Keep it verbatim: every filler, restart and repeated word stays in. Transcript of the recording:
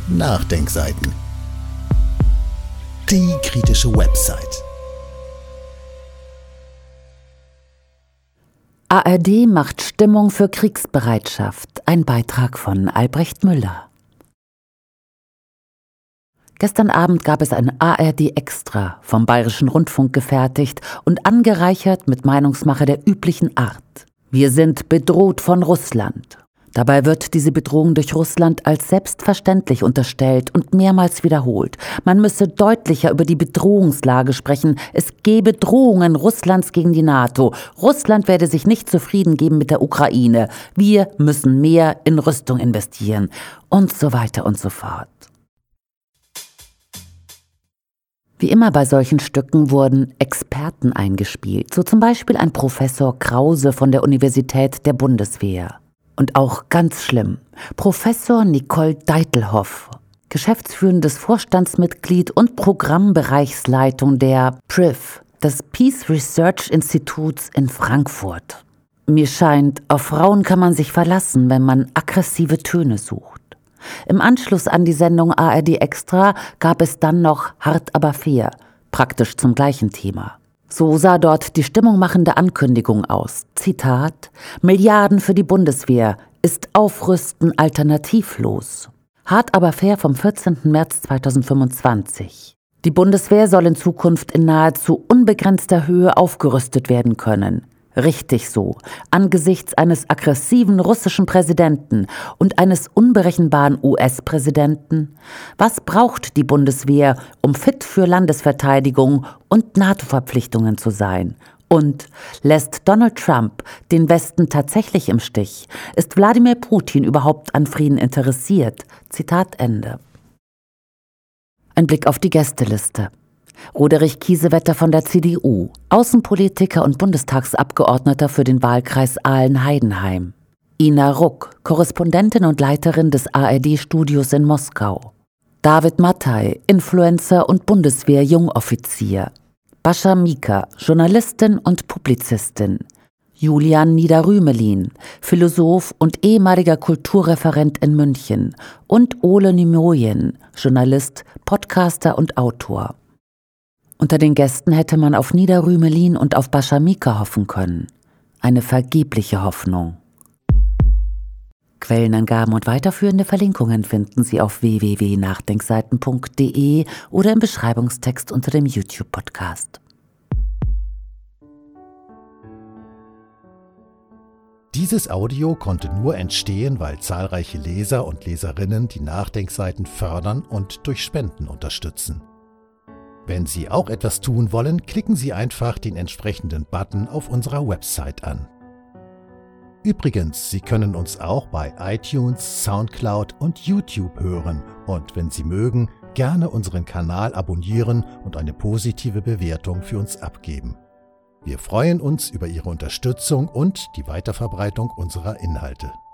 Nachdenkseiten. Die kritische Website. A R D macht Stimmung für Kriegsbereitschaft. Ein Beitrag von Albrecht Müller. Gestern Abend gab es ein A R D Extra vom Bayerischen Rundfunk gefertigt und angereichert mit Meinungsmache der üblichen Art. Wir sind bedroht von Russland. Dabei wird diese Bedrohung durch Russland als selbstverständlich unterstellt und mehrmals wiederholt. Man müsse deutlicher über die Bedrohungslage sprechen. Es gebe Drohungen Russlands gegen die NATO. Russland werde sich nicht zufrieden geben mit der Ukraine. Wir müssen mehr in Rüstung investieren. Und so weiter und so fort. Wie immer bei solchen Stücken wurden Experten eingespielt. So zum Beispiel ein Professor Krause von der Universität der Bundeswehr. Und auch ganz schlimm, Professor Nicole Deitelhoff, geschäftsführendes Vorstandsmitglied und Programmbereichsleitung der P R I F, des Peace Research Instituts in Frankfurt. Mir scheint, auf Frauen kann man sich verlassen, wenn man aggressive Töne sucht. Im Anschluss an die Sendung A R D Extra gab es dann noch Hart aber fair, praktisch zum gleichen Thema. So sah dort die stimmungmachende Ankündigung aus. Zitat: Milliarden für die Bundeswehr, ist Aufrüsten alternativlos. Hart aber fair vom vierzehnten März zweitausendfünfundzwanzig. Die Bundeswehr soll in Zukunft in nahezu unbegrenzter Höhe aufgerüstet werden können. Richtig so. Angesichts eines aggressiven russischen Präsidenten und eines unberechenbaren U S-Präsidenten? Was braucht die Bundeswehr, um fit für Landesverteidigung und NATO-Verpflichtungen zu sein? Und lässt Donald Trump den Westen tatsächlich im Stich? Ist Wladimir Putin überhaupt an Frieden interessiert? Zitat Ende. Ein Blick auf die Gästeliste. Roderich Kiesewetter von der C D U, Außenpolitiker und Bundestagsabgeordneter für den Wahlkreis Aalen-Heidenheim. Ina Ruck, Korrespondentin und Leiterin des A R D-Studios in Moskau. David Mattei, Influencer und Bundeswehr-Jungoffizier. Bascha Mika, Journalistin und Publizistin. Julian Niederrümelin, Philosoph und ehemaliger Kulturreferent in München. Und Ole Nimoyen, Journalist, Podcaster und Autor. Unter den Gästen hätte man auf Niederrümelin und auf Bascha Mika hoffen können. Eine vergebliche Hoffnung. Quellenangaben und weiterführende Verlinkungen finden Sie auf w w w punkt nachdenkseiten punkt d e oder im Beschreibungstext unter dem YouTube-Podcast. Dieses Audio konnte nur entstehen, weil zahlreiche Leser und Leserinnen die Nachdenkseiten fördern und durch Spenden unterstützen. Wenn Sie auch etwas tun wollen, klicken Sie einfach den entsprechenden Button auf unserer Website an. Übrigens, Sie können uns auch bei iTunes, Soundcloud und YouTube hören und wenn Sie mögen, gerne unseren Kanal abonnieren und eine positive Bewertung für uns abgeben. Wir freuen uns über Ihre Unterstützung und die Weiterverbreitung unserer Inhalte.